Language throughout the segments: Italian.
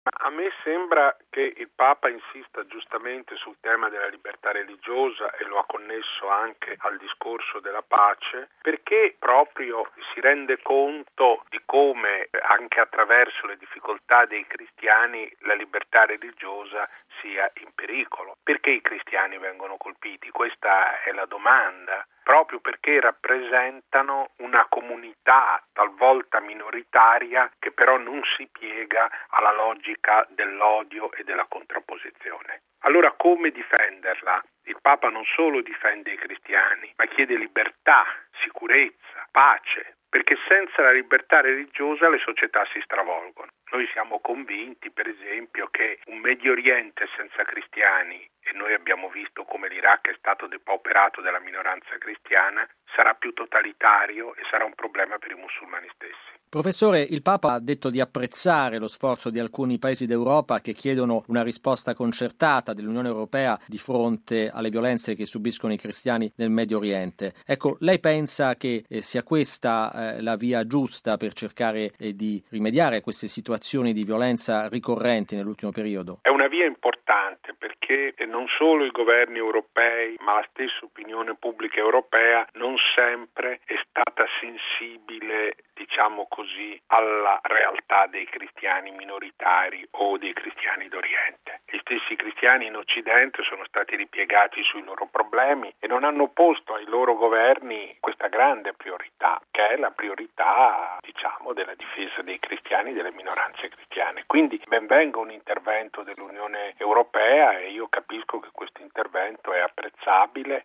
A me sembra che il Papa insista giustamente sul tema della libertà religiosa e lo ha connesso anche al discorso della pace, perché proprio si rende conto di come anche attraverso le difficoltà dei cristiani la libertà religiosa sia in pericolo. Perché i cristiani vengono colpiti? Questa è la domanda. Proprio perché rappresentano una comunità talvolta minoritaria che però non si piega alla logica dell'odio e della contrapposizione. Allora come difenderla? Il Papa non solo difende i cristiani, ma chiede libertà, sicurezza, pace, perché senza la libertà religiosa le società si stravolgono. Noi siamo convinti, per esempio, che un Medio Oriente senza cristiani, e noi abbiamo visto come l'Iraq è stato depauperato dalla minoranza cristiana, sarà più totalitario e sarà un problema per i musulmani stessi. Professore, il Papa ha detto di apprezzare lo sforzo di alcuni paesi d'Europa che chiedono una risposta concertata dell'Unione Europea di fronte alle violenze che subiscono i cristiani nel Medio Oriente. Ecco, lei pensa che sia questa la via giusta per cercare di rimediare a queste situazioni di violenza ricorrenti nell'ultimo periodo? È una via importante perché non solo i governi europei, ma la stessa opinione pubblica europea non sempre è stata sensibile, diciamo così, alla realtà dei cristiani minoritari o dei cristiani d'Oriente. Gli stessi cristiani in Occidente sono stati ripiegati sui loro problemi e non hanno posto ai loro governi questa grande priorità, che è la priorità, diciamo, della difesa dei cristiani, delle minoranze cristiane. Quindi ben venga un intervento dell'Unione Europea e io capisco che questo intervento è apprezzabile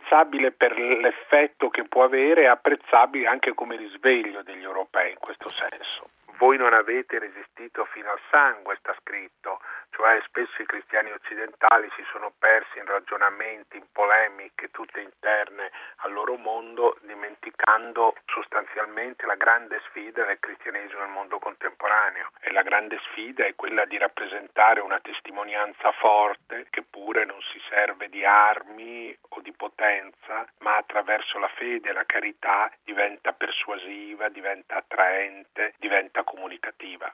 per l'effetto che può avere, è apprezzabile anche come risveglio degli europei in questo senso. Voi non avete resistito fino al sangue, sta scritto, cioè spesso i cristiani occidentali si sono persi in ragionamenti, in polemiche tutte interne al loro mondo, dimenticando sostanzialmente la grande sfida del cristianesimo nel mondo contemporaneo. E la grande sfida è quella di rappresentare una testimonianza forte che pure non si serve di armi o di potenza, ma attraverso la fede e la carità diventa persuasiva, diventa attraente, diventa comunicativa.